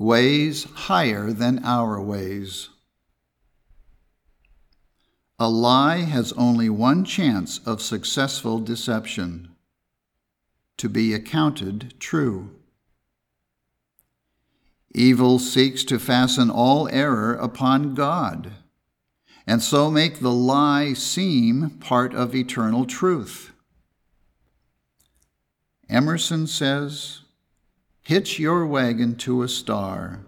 ways higher than our ways. A lie has only one chance of successful deception: to be accounted true. Evil seeks to fasten all error upon God, and so make the lie seem part of eternal truth. Emerson says, "Hitch your wagon to a star."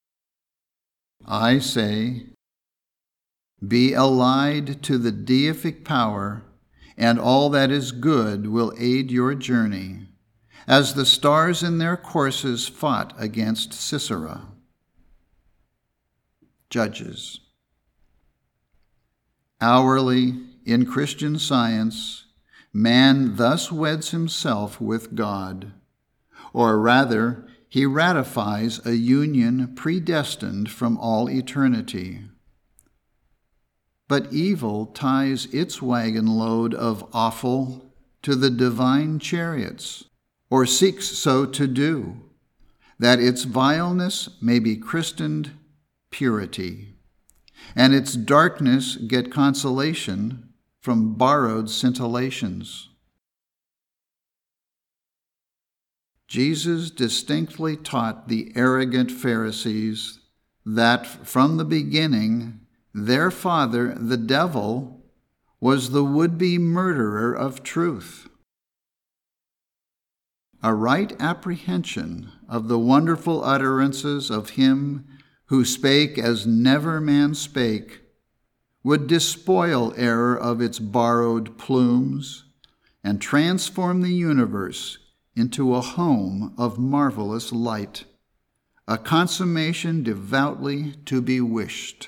I say, be allied to the deific power, and all that is good will aid your journey, as the stars in their courses fought against Sisera. Judges. Hourly, in Christian Science, man thus weds himself with God, or rather, he ratifies a union predestined from all eternity. But evil ties its wagon load of offal to the divine chariots, or seeks so to do, that its vileness may be christened purity, and its darkness get consolation from borrowed scintillations. Jesus distinctly taught the arrogant Pharisees that from the beginning their father, the devil, was the would-be murderer of truth. A right apprehension of the wonderful utterances of him who spake as never man spake would despoil error of its borrowed plumes and transform the universe into a home of marvelous light, a consummation devoutly to be wished.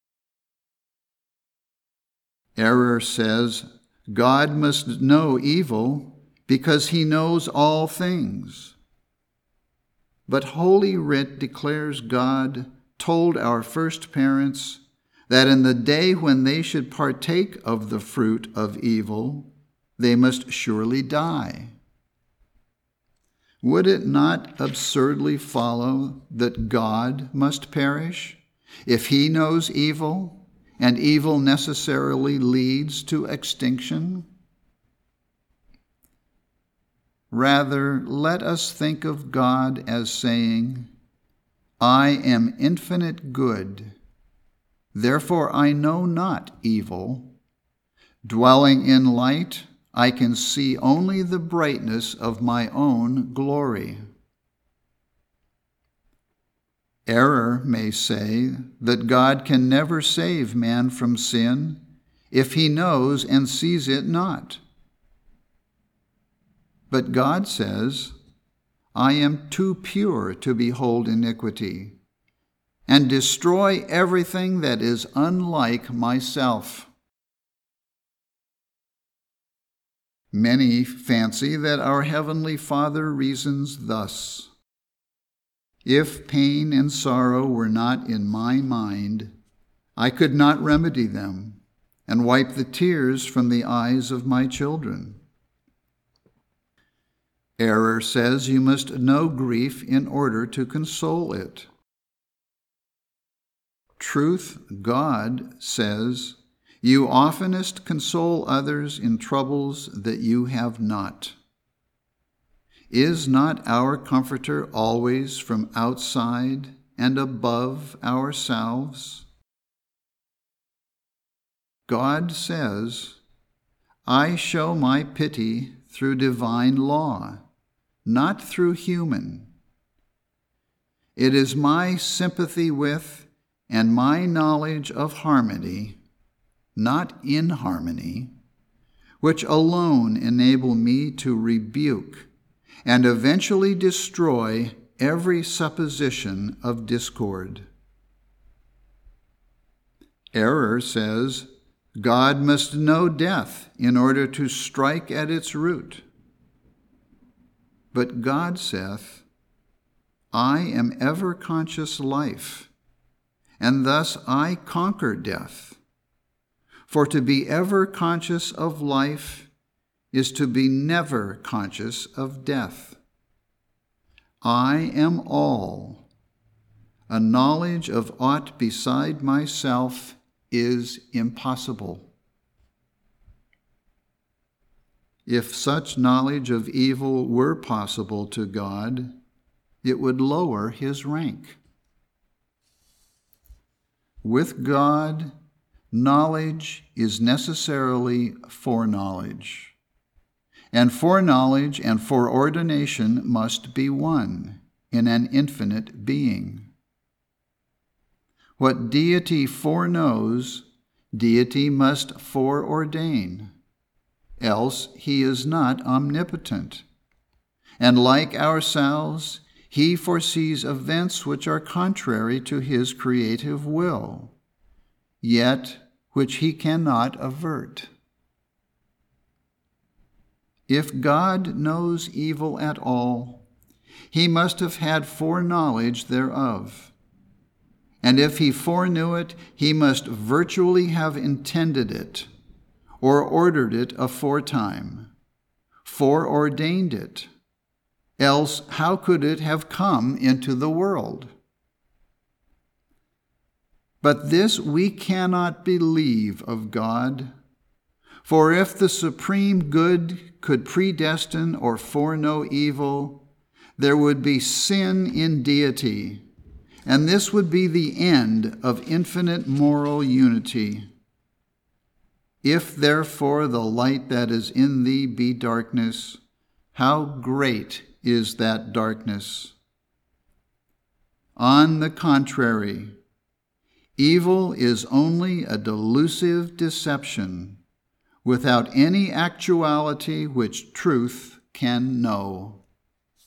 Error says God must know evil because he knows all things. But Holy Writ declares God told our first parents that in the day when they should partake of the fruit of evil, they must surely die. Would it not absurdly follow that God must perish if he knows evil, and evil necessarily leads to extinction? Rather, let us think of God as saying, I am infinite good, therefore I know not evil. Dwelling in light, I can see only the brightness of my own glory. Error may say that God can never save man from sin if he knows and sees it not. But God says, I am too pure to behold iniquity, and destroy everything that is unlike myself. Many fancy that our Heavenly Father reasons thus: if pain and sorrow were not in my mind, I could not remedy them and wipe the tears from the eyes of my children. Error says you must know grief in order to console it. Truth, God, says you oftenest console others in troubles that you have not. Is not our Comforter always from outside and above ourselves? God says, I show my pity through divine law, not through human. It is my sympathy with and my knowledge of harmony, not inharmony, which alone enable me to rebuke and eventually destroy every supposition of discord. Error says God must know death in order to strike at its root. But God saith, I am ever conscious life, and thus I conquer death. For to be ever conscious of life is to be never conscious of death. I am all, a knowledge of aught beside myself is impossible. If such knowledge of evil were possible to God, it would lower his rank. With God, knowledge is necessarily foreknowledge, and foreknowledge and foreordination must be one in an infinite being. What deity foreknows, deity must foreordain, else he is not omnipotent. And like ourselves, he foresees events which are contrary to his creative will, yet which he cannot avert. If God knows evil at all, he must have had foreknowledge thereof. And if he foreknew it, he must virtually have intended it, or ordered it aforetime, foreordained it. Else how could it have come into the world? But this we cannot believe of God. For if the supreme good could predestine or foreknow evil, there would be sin in deity, and this would be the end of infinite moral unity. If therefore the light that is in thee be darkness, how great is that darkness? On the contrary, evil is only a delusive deception, without any actuality which truth can know.